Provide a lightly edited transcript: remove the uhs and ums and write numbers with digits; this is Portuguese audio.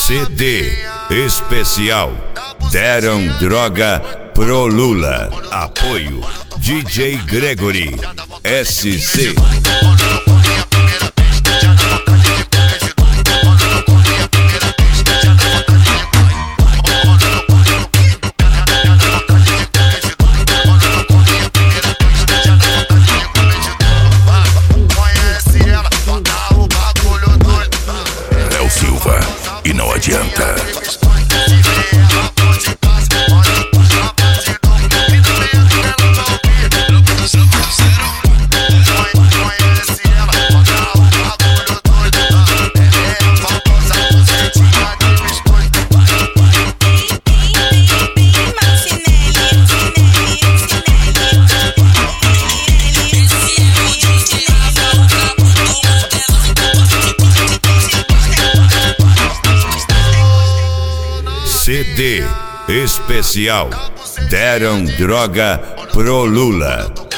CD especial Deram Droga pro Lula. Apoio DJ Gregory SC. Léo Silva, e não adianta. CD especial Deram Droga pro Lula.